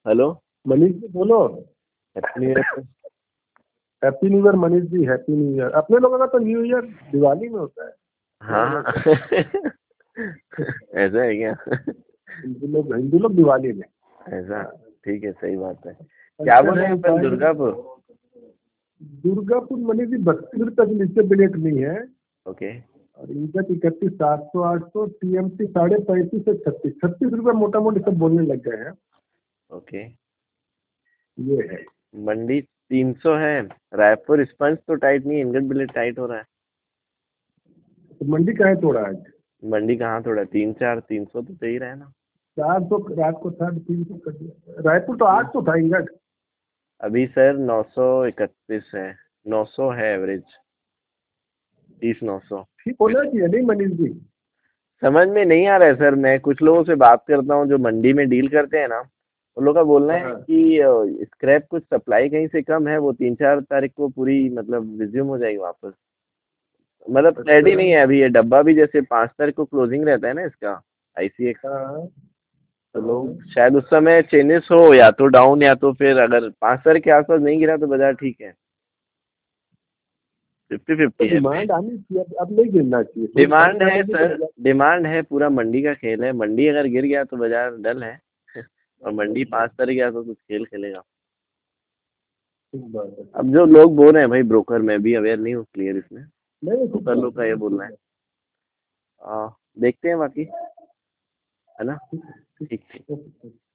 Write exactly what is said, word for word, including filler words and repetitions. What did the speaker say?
Hello. Manish ji बोलो। Happy new year sir. Happy new year Manish ji, happy new year. अपने लोगों का तो न्यू ईयर दिवाली में होता है। हाँ। ऐसा है क्या? हिंदू लोग हिंदू लोग दिवाली में। ऐसा? ठीक है, सही बात है। क्या बोल फंक्शन रहे है हैं अपन, उपाय। दुर्गापुर? दुर्गापुर मनीष जी बत्तीस रुपये से नीचे बिलेट नहीं है। ओके। और इनका इकतीस, सात सौ, आठ सौ, टीएमसी साढ़े पैंतीस से छत्तीस छत्तीस रुपये मोटा मोटी सब बोलने लग गए हैं। ओके। ये है। मंडी तीन सौ है। रायपुर स्पंज तो टाइट नहीं है, इनगट बिलेट टाइट हो रहा है। तो मंडी का है थोड़ा आज। मंडी कहाँ थोड़ा, तीन चार तीन सौ तो सही रहा है ना। चार सौ रात को था, तीन सौ कर दिया। रायपुर तो आठ सौ था इंगट। अभी सर नौ सौ इकतीस है। नौ सौ है एवरेज। तीस नौ सौ। ठीक होना चाहिए नहीं मनीष जी? समझ में नहीं आ रहा है सर। मैं कुछ लोगों से बात करता हूँ जो मंडी में डील करते हैं ना, उन लोगों का बोलना है हाँ। कि स्क्रैप कुछ सप्लाई कहीं से कम है, वो तीन चार तारीख को पूरी मतलब रिज्यूम हो जाएगी वापस। मतलब क्लैरिटी अच्छा। नहीं है अभी। ये डब्बा भी जैसे पाँच तारीख को क्लोजिंग रहता है ना इसका, आईसीएक्स। हाँ। तो लोग शायद उस समय चेंजेस हो, या तो डाउन, या तो फिर अगर पाँच तारीख के आसपास नहीं गिरा तो बाजार ठीक है। फिफ्टी तो फिफ्टी है अभी। डिमांड आनी चाहिए, अब अब नहीं गिरना चाहिए, थोड़ी कम डिमांड है जानेगी तो सर, बाजार। डिमांड है, पूरा मंडी का खेल है। मंडी अगर गिर गया तो बाजार डल है। और मंडी पाँच तारीख के आसपास कुछ खेल खेलेगा। ठीक बात है, अब ठीक जो है। लोग बोल रहे हैं भाई, ब्रोकर, मैं भी अवेयर नहीं हूँ क्लियर इसमें। नहीं, ठीक ब्रोकर लोग बात का ये है, बोलना ठीक है। है। आ, देखते हैं बाकी, है ना। ठीक है, ठीक ठीक ठीक। है।